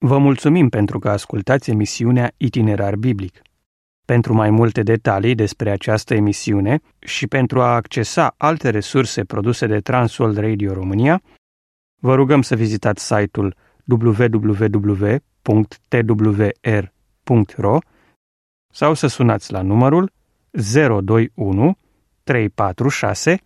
Vă mulțumim pentru că ascultați emisiunea Itinerar Biblic. Pentru mai multe detalii despre această emisiune și pentru a accesa alte resurse produse de Transworld Radio România, vă rugăm să vizitați site-ul www.twr.ro sau să sunați la numărul 021 346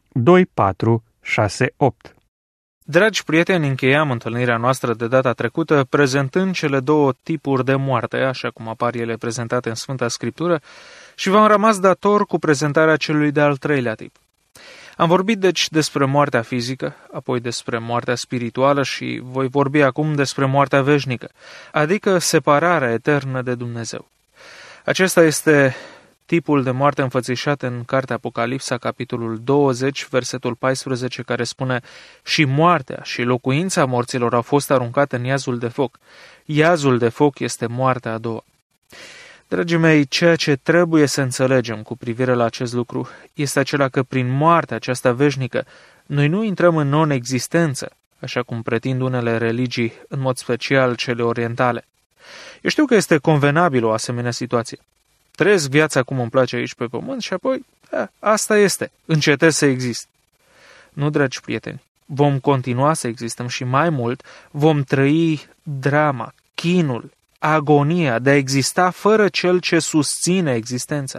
2468. Dragi prieteni, încheiam întâlnirea noastră de data trecută prezentând cele două tipuri de moarte, așa cum apar ele prezentate în Sfânta Scriptură, și v-am rămas dator cu prezentarea celui de-al treilea tip. Am vorbit deci despre moartea fizică, apoi despre moartea spirituală și voi vorbi acum despre moartea veșnică, adică separarea eternă de Dumnezeu. Acesta este tipul de moarte înfățișat în cartea Apocalipsa, capitolul 20, versetul 14, care spune: și moartea și locuința morților au fost aruncate în iazul de foc. Iazul de foc este moartea a doua. Dragii mei, ceea ce trebuie să înțelegem cu privire la acest lucru este acela că prin moartea aceasta veșnică noi nu intrăm în non-existență, așa cum pretind unele religii, în mod special cele orientale. Eu știu că este convenabil o asemenea situație. Trăiesc viața cum îmi place aici pe pământ și apoi, asta este, încetez să exist. Nu, dragi prieteni, vom continua să existăm și mai mult, vom trăi drama, chinul, agonia de a exista fără cel ce susține existența.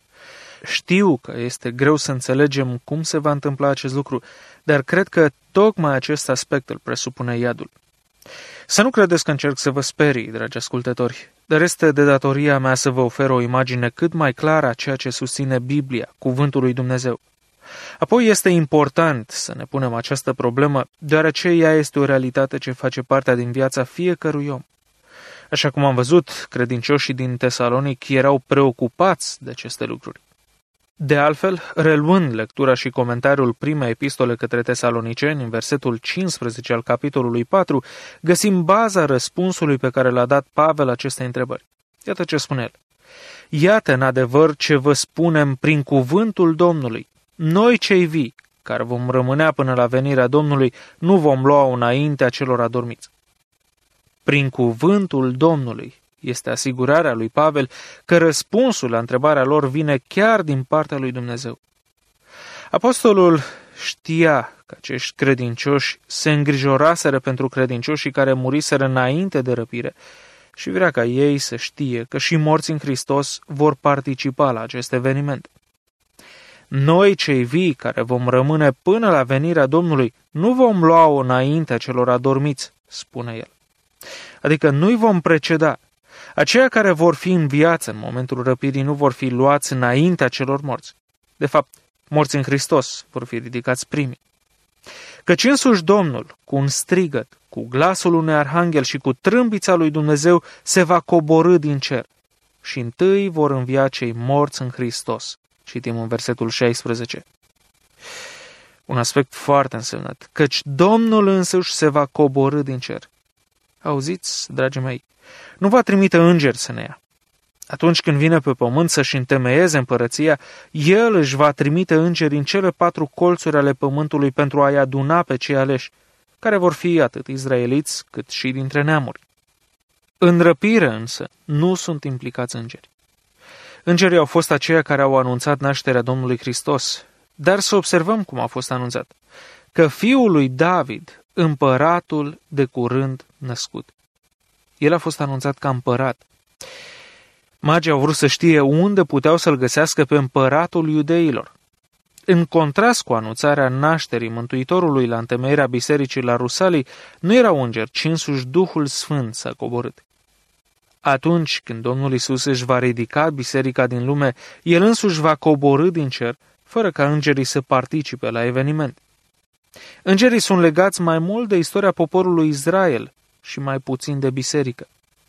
Știu că este greu să înțelegem cum se va întâmpla acest lucru, dar cred că tocmai acest aspect îl presupune iadul. Să nu credeți că încerc să vă sperii, dragi ascultători, dar este de datoria mea să vă ofer o imagine cât mai clară a ceea ce susține Biblia, cuvântul lui Dumnezeu. Apoi este important să ne punem această problemă, deoarece ea este o realitate ce face parte din viața fiecărui om. Așa cum am văzut, credincioșii din Tesalonic erau preocupați de aceste lucruri. De altfel, reluând lectura și comentariul primei epistole către Tesaloniceni, în versetul 15 al capitolului 4, găsim baza răspunsului pe care l-a dat Pavel acestei întrebări. Iată ce spune el: iată în adevăr ce vă spunem prin cuvântul Domnului. Noi cei vii, care vom rămânea până la venirea Domnului, nu vom lua înaintea celor adormiți. Prin cuvântul Domnului este asigurarea lui Pavel că răspunsul la întrebarea lor vine chiar din partea lui Dumnezeu. Apostolul știa că acești credincioși se îngrijoraseră pentru credincioșii care muriseră înainte de răpire și vrea ca ei să știe că și morți în Hristos vor participa la acest eveniment. Noi, cei vii, care vom rămâne până la venirea Domnului, nu vom lua-o înaintea celor adormiți, spune el. Adică nu-i vom preceda. Aceia care vor fi în viață în momentul răpirii nu vor fi luați înaintea celor morți. De fapt, morți în Hristos vor fi ridicați primii. Căci însuși Domnul, cu un strigăt, cu glasul unui arhanghel și cu trâmbița lui Dumnezeu, se va coborî din cer. Și întâi vor învia cei morți în Hristos. Citim în versetul 16. Un aspect foarte însemnat, căci Domnul însuși se va coborî din cer. Auziți, dragii mei, nu va trimite îngeri să ne ia. Atunci când vine pe pământ să-și întemeieze împărăția, El își va trimite îngeri în cele 4 colțuri ale pământului pentru a-i aduna pe cei aleși, care vor fi atât izraeliți cât și dintre neamuri. În răpire însă nu sunt implicați îngeri. Îngerii au fost aceia care au anunțat nașterea Domnului Hristos, dar să observăm cum a fost anunțat, că fiul lui David, împăratul de curând născut. El a fost anunțat ca împărat. Magii au vrut să știe unde puteau să-l găsească pe împăratul iudeilor. În contrast cu anunțarea nașterii Mântuitorului la întemeierea bisericii la Rusalii, nu erau îngeri, ci însuși Duhul Sfânt s-a coborât. Atunci când Domnul Iisus își va ridica biserica din lume, El însuși va coborî din cer, fără ca îngerii să participe la eveniment. Îngerii sunt legați mai mult de istoria poporului Israel și mai puțin de biserică.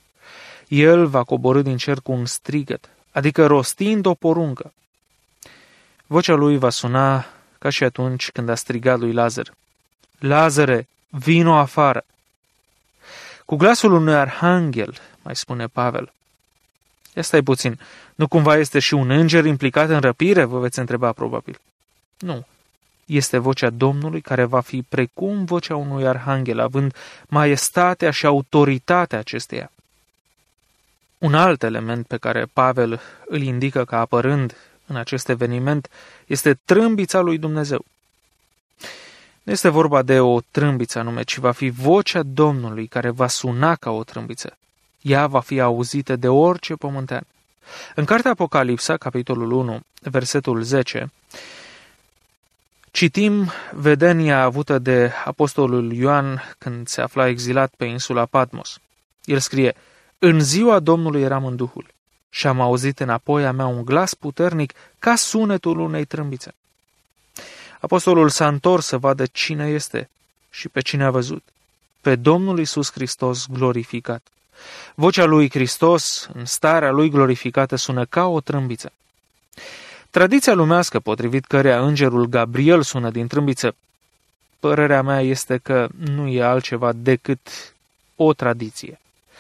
El va coborî din cer cu un strigăt, adică rostind o poruncă. Vocea lui va suna ca și atunci când a strigat lui Lazar: Lazare, vino afară! Cu glasul unui arhanghel, mai spune Pavel. Ia stai puțin, nu cumva este și un înger implicat în răpire, vă veți întreba probabil. Nu, Este vocea Domnului care va fi precum vocea unui arhanghel, având maestatea și autoritatea acesteia. Un alt element pe care Pavel îl indică ca apărând în acest eveniment este trâmbița lui Dumnezeu. Nu este vorba de o trâmbiță anume, ci va fi vocea Domnului care va suna ca o trâmbiță. Ea va fi auzită de orice pământean. În cartea Apocalipsa, capitolul 1, versetul 10, citim vedenia avută de apostolul Ioan când se afla exilat pe insula Patmos. El scrie: În ziua Domnului eram în Duhul și am auzit înapoi a mea un glas puternic ca sunetul unei trâmbițe. Apostolul s-a întors să vadă cine este și pe cine a văzut. Pe Domnul Iisus Hristos glorificat. Vocea lui Hristos, în starea lui glorificată, sună ca o trâmbiță. Tradiția lumească, potrivit căreia îngerul Gabriel sună din trâmbiță, părerea mea este că nu e altceva decât o tradiție.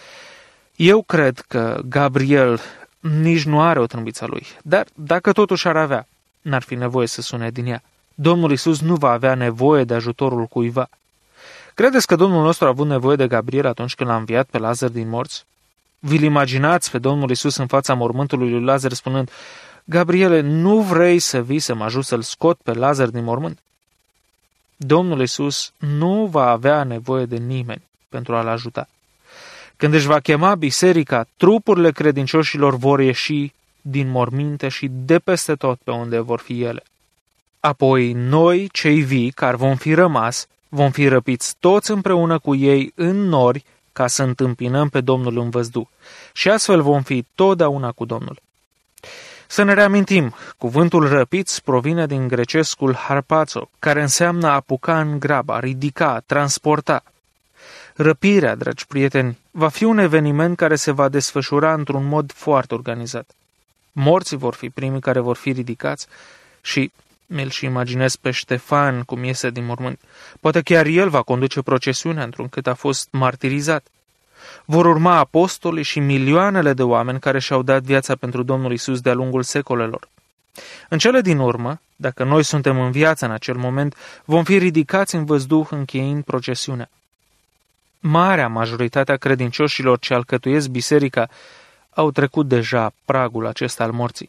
Eu cred că Gabriel nici nu are o trâmbiță lui, dar dacă totuși ar avea, n-ar fi nevoie să sune din ea. Domnul Iisus nu va avea nevoie de ajutorul cuiva. Credeți că Domnul nostru a avut nevoie de Gabriel atunci când l-a înviat pe Lazar din morți? Vi-l imaginați pe Domnul Iisus în fața mormântului lui Lazar spunând: Gabriele, nu vrei să vii să mă ajut să-l scot pe Lazar din mormânt? Domnul Iisus nu va avea nevoie de nimeni pentru a-l ajuta. Când își va chema biserica, trupurile credincioșilor vor ieși din morminte și de peste tot pe unde vor fi ele. Apoi noi, cei vii, care vom fi rămas, vom fi răpiți toți împreună cu ei în nori ca să întâmpinăm pe Domnul în văzduh și astfel vom fi totdeauna cu Domnul. Să ne reamintim, cuvântul răpiți provine din grecescul harpazo, care înseamnă a apuca în grabă, a ridica, a transporta. Răpirea, dragi prieteni, va fi un eveniment care se va desfășura într-un mod foarte organizat. Morții vor fi primii care vor fi ridicați și mi-l și imaginez pe Ștefan cum iese din mormânt. Poate chiar el va conduce procesiunea întruncât a fost martirizat. Vor urma apostolii și milioanele de oameni care și-au dat viața pentru Domnul Iisus de-a lungul secolelor. În cele din urmă, dacă noi suntem în viață în acel moment, vom fi ridicați în văzduh încheiind procesiunea. Marea majoritatea credincioșilor ce alcătuiesc biserica au trecut deja pragul acesta al morții.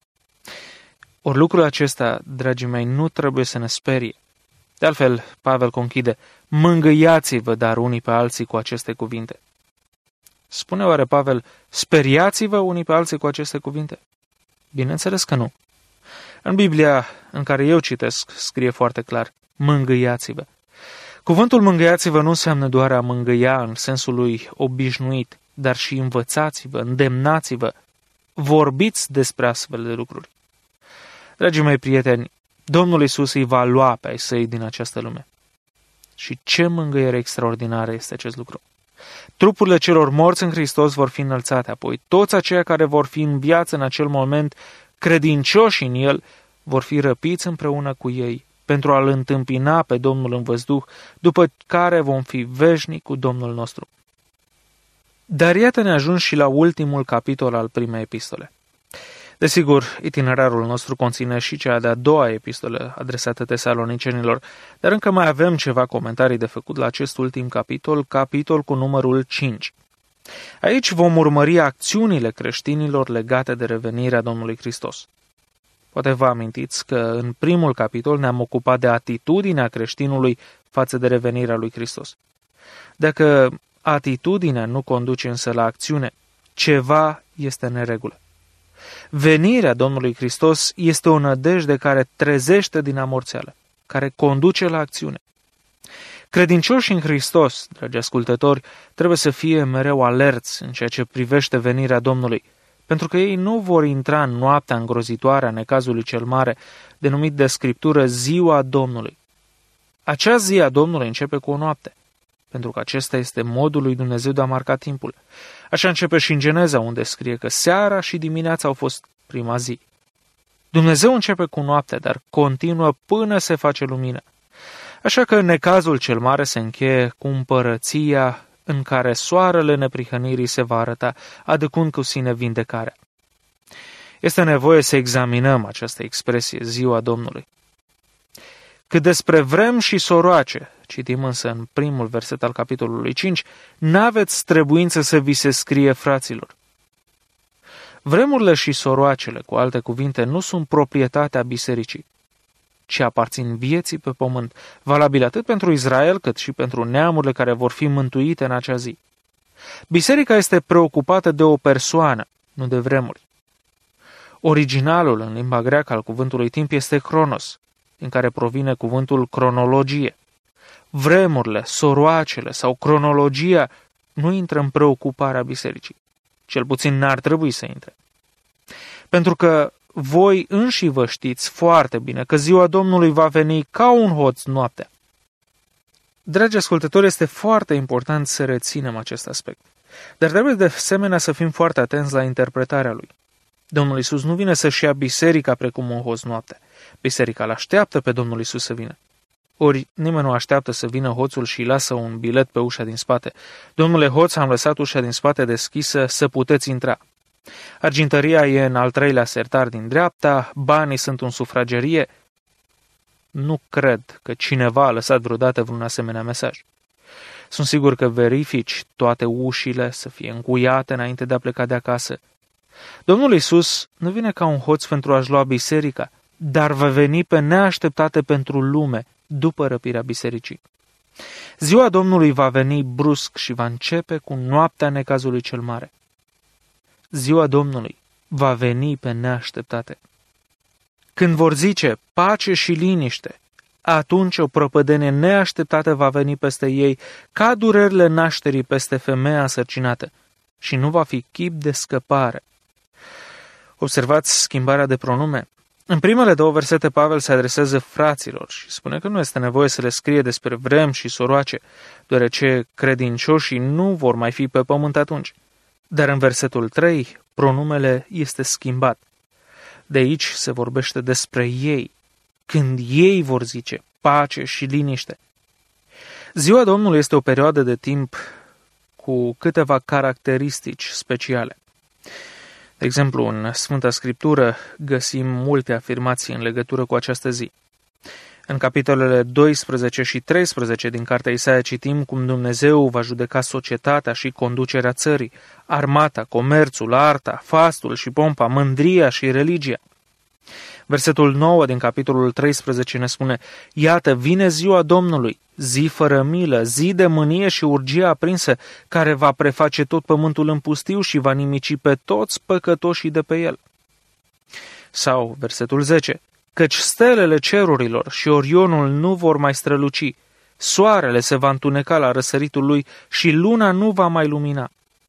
Ori lucrul acesta, dragii mei, nu trebuie să ne sperie. De altfel, Pavel conchide: mângâiați-vă dar unii pe alții cu aceste cuvinte. Spune oare Pavel: speriați-vă unii pe alții cu aceste cuvinte? Bineînțeles că nu. În Biblia în care eu citesc scrie foarte clar: mângâiați-vă. Cuvântul mângâiați-vă nu înseamnă doar a mângâia în sensul lui obișnuit, dar și învățați-vă, îndemnați-vă, vorbiți despre astfel de lucruri. Dragii mei prieteni, Domnul Iisus îi va lua pe ai săi din această lume. Și ce mângâiere extraordinară este acest lucru! Trupurile celor morți în Hristos vor fi înălțate, apoi toți aceia care vor fi în viață în acel moment, credincioși în El, vor fi răpiți împreună cu ei pentru a-L întâmpina pe Domnul în văzduh, după care vom fi veșnici cu Domnul nostru. Dar iată ne ajuns și la ultimul capitol al primei epistole. Desigur, itinerarul nostru conține și cea de-a doua epistolă adresată tesalonicenilor, dar încă mai avem ceva comentarii de făcut la acest ultim capitol cu numărul 5. Aici vom urmări acțiunile creștinilor legate de revenirea Domnului Hristos. Poate vă amintiți că în primul capitol ne-am ocupat de atitudinea creștinului față de revenirea lui Hristos. Dacă atitudinea nu conduce însă la acțiune, ceva este în neregulă. Venirea Domnului Hristos este o nădejde care trezește din amorțeală, care conduce la acțiune. Credincioșii în Hristos, dragi ascultători, trebuie să fie mereu alerți în ceea ce privește venirea Domnului, pentru că ei nu vor intra în noaptea îngrozitoare a necazului cel mare, denumit de Scriptură ziua Domnului. Acea zi a Domnului începe cu o noapte, pentru că acesta este modul lui Dumnezeu de a marca timpul. Așa începe și în Geneza, unde scrie că seara și dimineața au fost prima zi. Dumnezeu începe cu noapte, dar continuă până se face lumină. Așa că necazul cel mare se încheie cu împărăția în care soarele neprihănirii se va arăta, aducând cu sine vindecarea. Este nevoie să examinăm această expresie, ziua Domnului. Cât despre vrem și soroace, citim însă în primul verset al capitolului 5, n-aveți străbuință să vi se scrie, fraților. Vremurile și soroacele, cu alte cuvinte, nu sunt proprietatea bisericii, ci aparțin vieții pe pământ, valabil atât pentru Israel, cât și pentru neamurile care vor fi mântuite în acea zi. Biserica este preocupată de o persoană, nu de vremuri. Originalul în limba greacă al cuvântului timp este chronos, din care provine cuvântul cronologie. Vremurile, soroacele sau cronologia nu intră în preocuparea bisericii. Cel puțin n-ar trebui să intre. Pentru că voi înși vă știți foarte bine că ziua Domnului va veni ca un hoț noaptea. Dragi ascultători, este foarte important să reținem acest aspect. Dar trebuie de asemenea să fim foarte atenți la interpretarea lui. Domnul Iisus nu vine să-și ia biserica precum un hoț noaptea. Biserica îl așteaptă pe Domnul Iisus să vină. Ori nimeni nu așteaptă să vină hoțul și îi lasă un bilet pe ușa din spate. Domnule hoț, am lăsat ușa din spate deschisă, să puteți intra. Argintăria e în al treilea sertar din dreapta, banii sunt în sufragerie. Nu cred că cineva a lăsat vreodată vreun asemenea mesaj. Sunt sigur că verifici toate ușile să fie încuiate înainte de a pleca de acasă. Domnul Iisus nu vine ca un hoț pentru a-și lua biserica, dar va veni pe neașteptate pentru lume după răpirea bisericii. Ziua Domnului va veni brusc și va începe cu noaptea necazului cel mare. Ziua Domnului va veni pe neașteptate. Când vor zice pace și liniște, atunci o prăpădenie neașteptată va veni peste ei, ca durerile nașterii peste femeia însărcinată, și nu va fi chip de scăpare. Observați schimbarea de pronume. În primele două versete Pavel se adresează fraților și spune că nu este nevoie să le scrie despre vrem și soroace, deoarece credincioșii nu vor mai fi pe pământ atunci. Dar în versetul 3, pronumele este schimbat. De aici se vorbește despre ei, când ei vor zice pace și liniște. Ziua Domnului este o perioadă de timp cu câteva caracteristici speciale. De exemplu, în Sfânta Scriptură găsim multe afirmații în legătură cu această zi. În capitolele 12 și 13 din cartea Isaia citim cum Dumnezeu va judeca societatea și conducerea țării, armata, comerțul, arta, fastul și pompa, mândria și religia. Versetul 9 din capitolul 13 ne spune: iată, vine ziua Domnului, zi fără milă, zi de mânie și urgie aprinsă, care va preface tot pământul în pustiu și va nimici pe toți păcătoșii de pe el. Sau versetul 10: căci stelele cerurilor și orionul nu vor mai străluci, soarele se va întuneca la răsăritul lui și luna nu va mai lumina.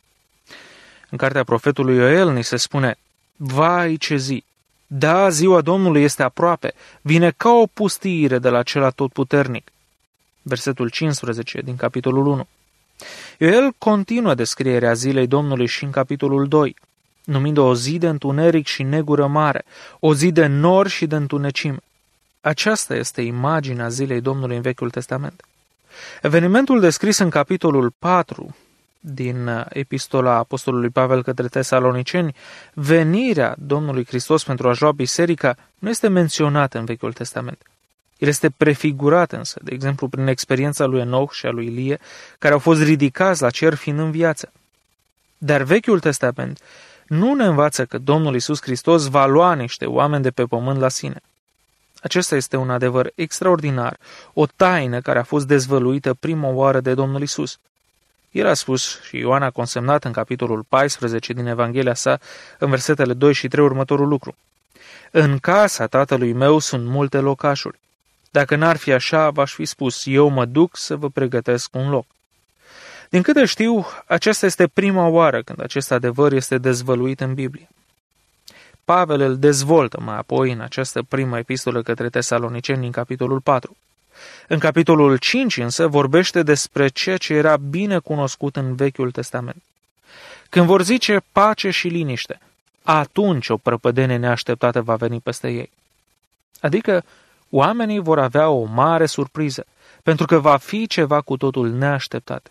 În cartea profetului Ioel ni se spune: vai ce zi! Da, ziua Domnului este aproape, vine ca o pustiire de la cel atotputernic. Versetul 15 din capitolul 1. Ioel continuă descrierea zilei Domnului și în capitolul 2, numind-o o zi de întuneric și negură mare, o zi de nori și de întunecime. Aceasta este imaginea zilei Domnului în Vechiul Testament. Evenimentul descris în capitolul 4 din epistola apostolului Pavel către Tesaloniceni, venirea Domnului Hristos pentru a-și lua biserica, nu este menționată în Vechiul Testament. El este prefigurat însă, de exemplu, prin experiența lui Enoch și a lui Ilie, care au fost ridicați la cer fiind în viață. Dar Vechiul Testament nu ne învață că Domnul Iisus Hristos va lua niște oameni de pe pământ la sine. Acesta este un adevăr extraordinar, o taină care a fost dezvăluită prima oară de Domnul Iisus. El a spus, și Ioan a consemnat în capitolul 14 din Evanghelia sa, în versetele 2 și 3 următorul lucru: în casa tatălui meu sunt multe locașuri. Dacă n-ar fi așa, v-aș fi spus, eu mă duc să vă pregătesc un loc. Din câte știu, aceasta este prima oară când acest adevăr este dezvăluit în Biblie. Pavel îl dezvoltă mai apoi în această primă epistolă către Tesaloniceni din capitolul 4. În capitolul 5 însă vorbește despre ceea ce era bine cunoscut în Vechiul Testament. Când vor zice pace și liniște, atunci o prăpădenie neașteptată va veni peste ei. Adică oamenii vor avea o mare surpriză, pentru că va fi ceva cu totul neașteptat.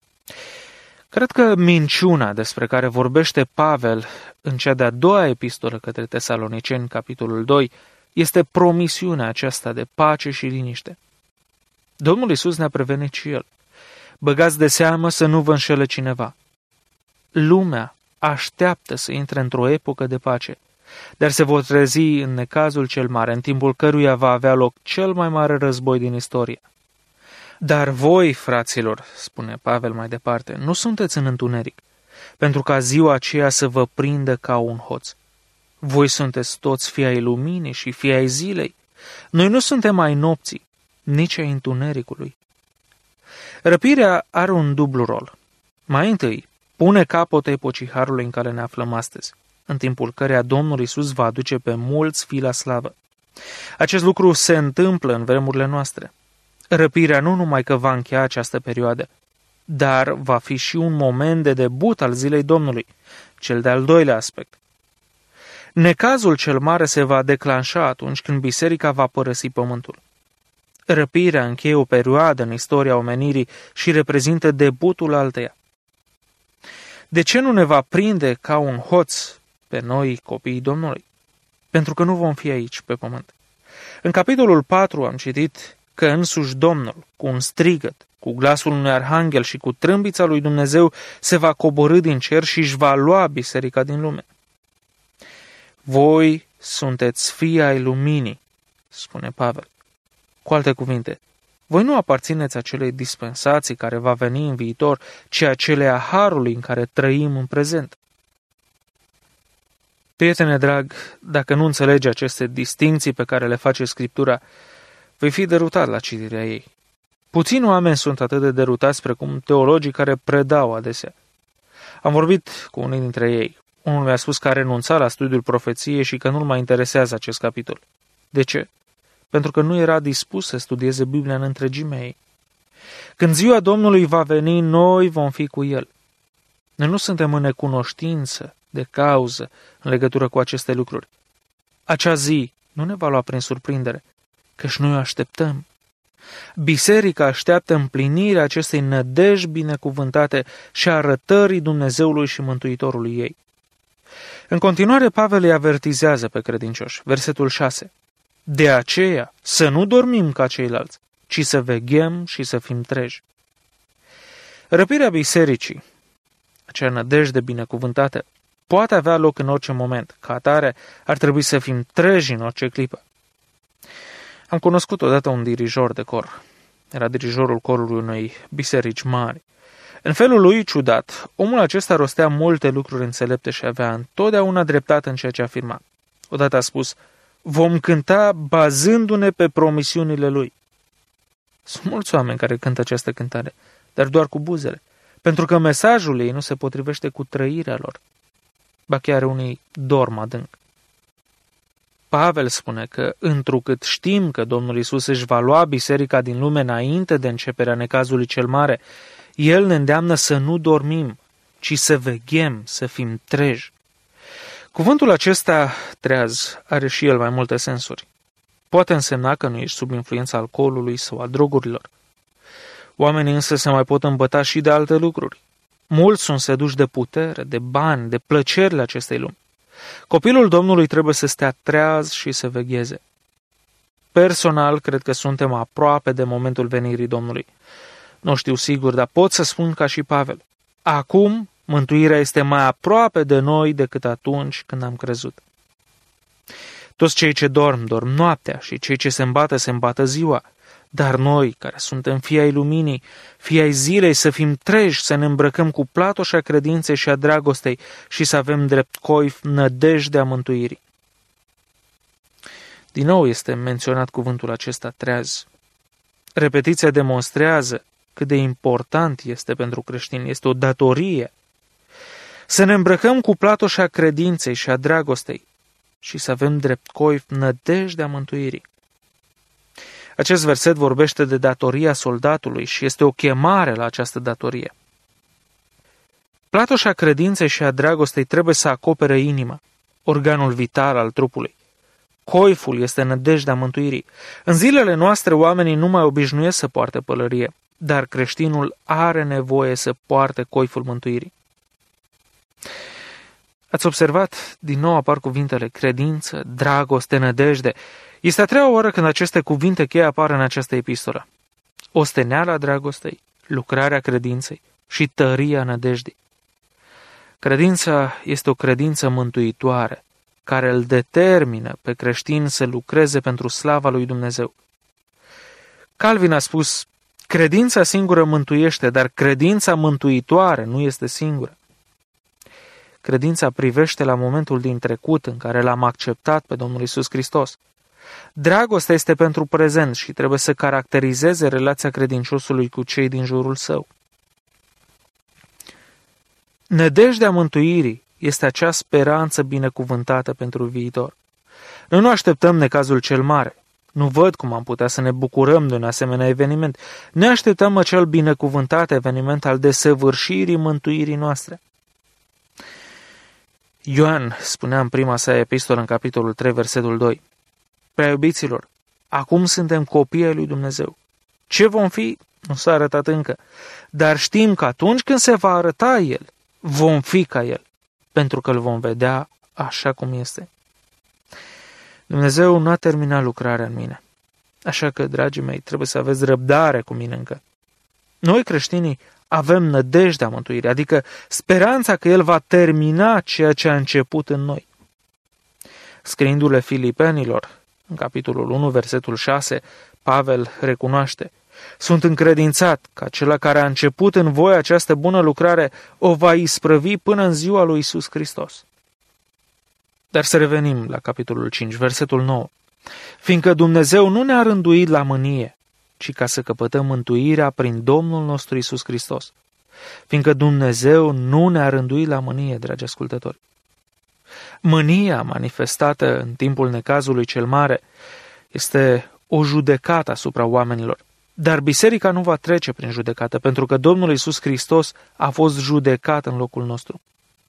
Cred că minciuna despre care vorbește Pavel în cea de-a doua epistolă către Tesaloniceni, capitolul 2, este promisiunea aceasta de pace și liniște. Domnul Iisus ne-a prevenit și El. Băgați de seamă să nu vă înșele cineva. Lumea așteaptă să intre într-o epocă de pace, dar se vor trezi în necazul cel mare, în timpul căruia va avea loc cel mai mare război din istorie. Dar voi, fraților, spune Pavel mai departe, nu sunteți în întuneric, pentru ca ziua aceea să vă prindă ca un hoț. Voi sunteți toți fii ai luminii și fii ai zilei. Noi nu suntem ai nopții, nici ai întunericului. Răpirea are un dublu rol. Mai întâi, pune capăt epocii harului în care ne aflăm astăzi, în timpul căreia Domnul Iisus va aduce pe mulți fii la slavă. Acest lucru se întâmplă în vremurile noastre. Răpirea nu numai că va încheia această perioadă, dar va fi și un moment de debut al zilei Domnului, cel de-al doilea aspect. Necazul cel mare se va declanșa atunci când biserica va părăsi pământul. Răpirea încheie o perioadă în istoria omenirii și reprezintă debutul alteia. De ce nu ne va prinde ca un hoț pe noi, copiii Domnului? Pentru că nu vom fi aici, pe pământ. În capitolul 4 am citit că însuși Domnul, cu un strigăt, cu glasul unui arhanghel și cu trâmbița lui Dumnezeu, se va coborî din cer și își va lua biserica din lume. Voi sunteți fii ai luminii, spune Pavel. Cu alte cuvinte, voi nu aparțineți acelei dispensații care va veni în viitor, ci acelea harului în care trăim în prezent. Prietene drag, dacă nu înțelegi aceste distincții pe care le face Scriptura, vei fi derutat la citirea ei. Puțini oameni sunt atât de derutați precum teologii care predau adesea. Am vorbit cu unii dintre ei. Unul mi-a spus că a renunțat la studiul profeției și că nu-l mai interesează acest capitol. De ce? Pentru că nu era dispus să studieze Biblia în întregimea ei. Când ziua Domnului va veni, noi vom fi cu El. Noi nu suntem în necunoștință de cauză în legătură cu aceste lucruri. Acea zi nu ne va lua prin surprindere, căci noi o așteptăm. Biserica așteaptă împlinirea acestei nădejdi binecuvântate și a arătării Dumnezeului și Mântuitorului ei. În continuare, Pavel îi avertizează pe credincioși. Versetul 6. De aceea, să nu dormim ca ceilalți, ci să veghem și să fim treji. Răpirea bisericii, acea nădejde binecuvântată, poate avea loc în orice moment. Ca atare, ar trebui să fim treji în orice clipă. Am cunoscut odată un dirijor de cor. Era dirijorul corului unei biserici mari. În felul lui ciudat, omul acesta rostea multe lucruri înțelepte și avea întotdeauna dreptate în ceea ce afirma. Odată a spus, vom cânta bazându-ne pe promisiunile lui. Sunt mulți oameni care cântă această cântare, dar doar cu buzele, pentru că mesajul ei nu se potrivește cu trăirea lor. Ba chiar unii dorm adânc. Pavel spune că, întrucât știm că Domnul Iisus își va lua biserica din lume înainte de începerea necazului cel mare, El ne îndeamnă să nu dormim, ci să veghem, să fim treji. Cuvântul acesta, treaz, are și el mai multe sensuri. Poate însemna că nu ești sub influența alcoolului sau a drogurilor. Oamenii însă se mai pot îmbăta și de alte lucruri. Mulți sunt seduși de putere, de bani, de plăcerile acestei lumi. Copilul Domnului trebuie să stea treaz și să vegheze. Personal, cred că suntem aproape de momentul venirii Domnului. Nu știu sigur, dar pot să spun ca și Pavel. Acum, mântuirea este mai aproape de noi decât atunci când am crezut. Toți cei ce dorm, dorm noaptea și cei ce se îmbată ziua. Dar noi, care suntem fii ai luminii, fii ai zilei, să fim treji, să ne îmbrăcăm cu platoșa credinței și a dragostei și să avem drept coif nădejdea mântuirii. Din nou este menționat cuvântul acesta treaz. Repetiția demonstrează cât de important este pentru creștini, este o datorie. Să ne îmbrăcăm cu platoșa credinței și a dragostei și să avem drept coif nădejdea mântuirii. Acest verset vorbește de datoria soldatului și este o chemare la această datorie. Platoșa credinței și a dragostei trebuie să acopere inima, organul vital al trupului. Coiful este nădejdea mântuirii. În zilele noastre oamenii nu mai obișnuiesc să poarte pălărie, dar creștinul are nevoie să poarte coiful mântuirii. Ați observat? Din nou apar cuvintele credință, dragoste, nădejde. Este a treia oară când aceste cuvinte cheie apar în această epistolă. Osteneala dragostei, lucrarea credinței și tăria nădejdii. Credința este o credință mântuitoare, care îl determină pe creștin să lucreze pentru slava lui Dumnezeu. Calvin a spus, credința singură mântuiește, dar credința mântuitoare nu este singură. Credința privește la momentul din trecut în care l-am acceptat pe Domnul Iisus Hristos. Dragostea este pentru prezent și trebuie să caracterizeze relația credinciosului cu cei din jurul său. Nădejdea mântuirii este acea speranță binecuvântată pentru viitor. Noi nu așteptăm necazul cel mare. Nu văd cum am putea să ne bucurăm de un asemenea eveniment. Ne așteptăm acel binecuvântat eveniment al desăvârșirii mântuirii noastre. Ioan spunea în prima sa epistolă, în capitolul 3, versetul 2, Prea iubiților, acum suntem copii ai lui Dumnezeu. Ce vom fi? Nu s-a arătat încă. Dar știm că atunci când se va arăta El, vom fi ca El, pentru că îl vom vedea așa cum este. Dumnezeu nu a terminat lucrarea în mine. Așa că, dragii mei, trebuie să aveți răbdare cu mine încă. Noi, creștinii, avem nădejdea mântuirii, adică speranța că El va termina ceea ce a început în noi. Scriindu-le Filipenilor, în capitolul 1, versetul 6, Pavel recunoaște, sunt încredințat că acela care a început în voi această bună lucrare o va isprăvi până în ziua lui Iisus Hristos. Dar să revenim la capitolul 5, versetul 9. Fiindcă Dumnezeu nu ne-a rânduit la mânie, ci ca să căpătăm mântuirea prin Domnul nostru Iisus Hristos. Fiindcă Dumnezeu nu ne-a rânduit la mânie, dragi ascultători. Mânia manifestată în timpul necazului cel mare este o judecată asupra oamenilor. Dar biserica nu va trece prin judecată, pentru că Domnul Iisus Hristos a fost judecat în locul nostru.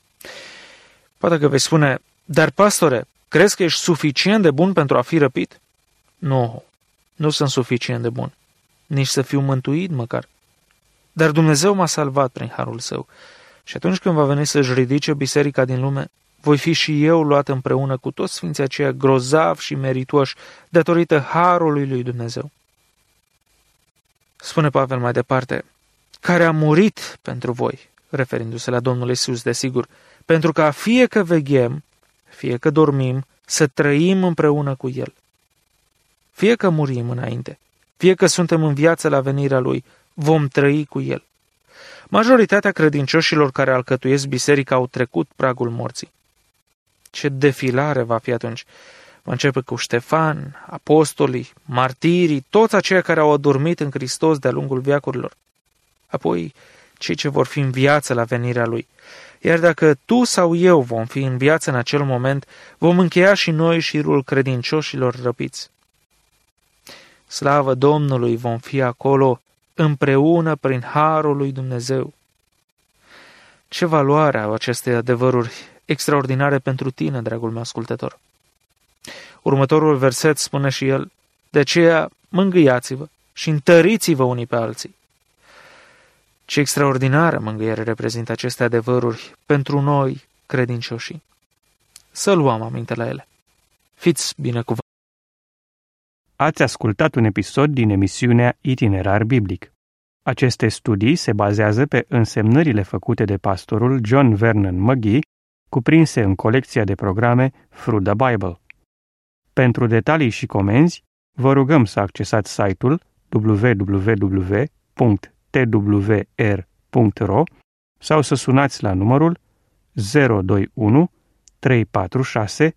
Poate că vei spune, dar pastore, crezi că ești suficient de bun pentru a fi răpit? Nu sunt suficient de bun, nici să fiu mântuit măcar. Dar Dumnezeu m-a salvat prin harul său și atunci când va veni să-și ridice biserica din lume, voi fi și eu luat împreună cu toți sfinții aceia grozavi și meritoși datorită harului lui Dumnezeu. Spune Pavel mai departe, care a murit pentru voi, referindu-se la Domnul Iisus, desigur, pentru ca fie că veghem, fie că dormim, să trăim împreună cu El. Fie că murim înainte, fie că suntem în viață la venirea Lui, vom trăi cu El. Majoritatea credincioșilor care alcătuiesc biserica au trecut pragul morții. Ce defilare va fi atunci! Va începe cu Ștefan, apostolii, martirii, toți aceia care au adormit în Hristos de-a lungul veacurilor. Apoi, cei ce vor fi în viață la venirea Lui. Iar dacă tu sau eu vom fi în viață în acel moment, vom încheia și noi șirul credincioșilor răpiți. Slavă Domnului, vom fi acolo împreună prin harul lui Dumnezeu. Ce valoare au aceste adevăruri extraordinare pentru tine, dragul meu ascultător. Următorul verset spune și el, de aceea mângâiați-vă și întăriți-vă unii pe alții. Ce extraordinară mângâiere reprezintă aceste adevăruri pentru noi credincioșii. Să luăm aminte la ele. Fiți binecuvântați! Ați ascultat un episod din emisiunea Itinerar Biblic. Aceste studii se bazează pe însemnările făcute de pastorul John Vernon McGee, cuprinse în colecția de programe Through the Bible. Pentru detalii și comenzi, vă rugăm să accesați site-ul www.twr.ro sau să sunați la numărul 021 346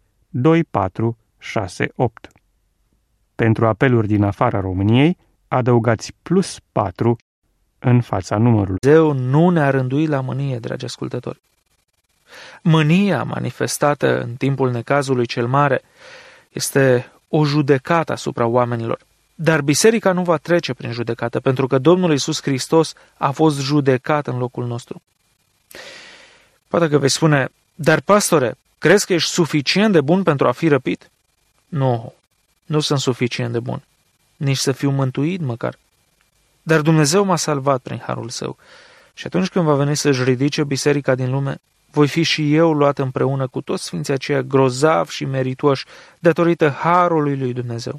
2468. Pentru apeluri din afara României, adăugați +4 în fața numărului. Dumnezeu nu ne-a rânduit la mânie, dragi ascultători. Mânia manifestată în timpul necazului cel mare este o judecată asupra oamenilor. Dar biserica nu va trece prin judecată, pentru că Domnul Iisus Hristos a fost judecat în locul nostru. Poate că vei spune, dar pastore, crezi că ești suficient de bun pentru a fi răpit? Nu sunt suficient de bun, nici să fiu mântuit măcar. Dar Dumnezeu m-a salvat prin harul său și atunci când va veni să-și ridice biserica din lume, voi fi și eu luat împreună cu toți sfinții aceia grozavi și meritoși datorită harului lui Dumnezeu.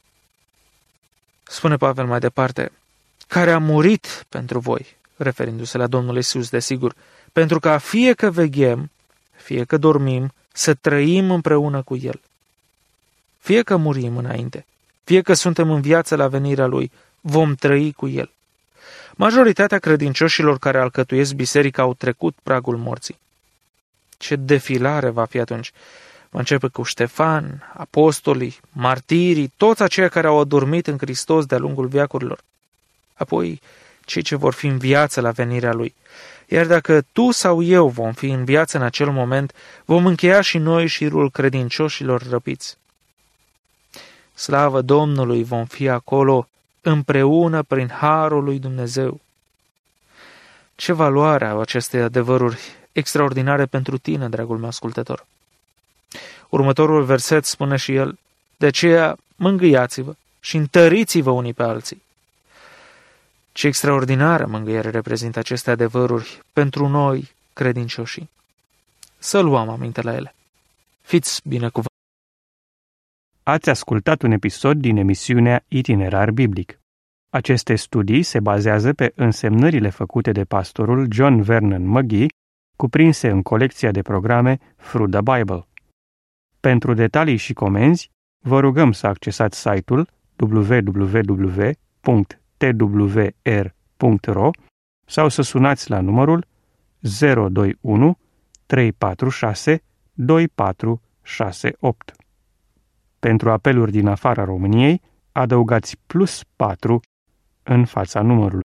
Spune Pavel mai departe, care a murit pentru voi, referindu-se la Domnul Iisus, desigur, pentru ca fie că veghem, fie că dormim, să trăim împreună cu El. Fie că murim înainte, fie că suntem în viață la venirea Lui, vom trăi cu El. Majoritatea credincioșilor care alcătuiesc biserica au trecut pragul morții. Ce defilare va fi atunci! Va începe cu Ștefan, apostolii, martirii, toți aceia care au adormit în Hristos de-a lungul veacurilor. Apoi, cei ce vor fi în viață la venirea Lui. Iar dacă tu sau eu vom fi în viață în acel moment, vom încheia și noi șirul credincioșilor răpiți. Slavă Domnului, vom fi acolo împreună prin harul lui Dumnezeu. Ce valoare au aceste adevăruri extraordinare pentru tine, dragul meu ascultător? Următorul verset spune și el, de aceea mângâiați-vă și întăriți-vă unii pe alții. Ce extraordinară mângâiere reprezintă aceste adevăruri pentru noi credincioșii. Să luăm aminte la ele. Fiți binecuvântați! Ați ascultat un episod din emisiunea Itinerar Biblic. Aceste studii se bazează pe însemnările făcute de pastorul John Vernon McGee, cuprinse în colecția de programe Through the Bible. Pentru detalii și comenzi, vă rugăm să accesați site-ul www.twr.ro sau să sunați la numărul 021 346 2468. Pentru apeluri din afara României, adăugați +4 în fața numărului.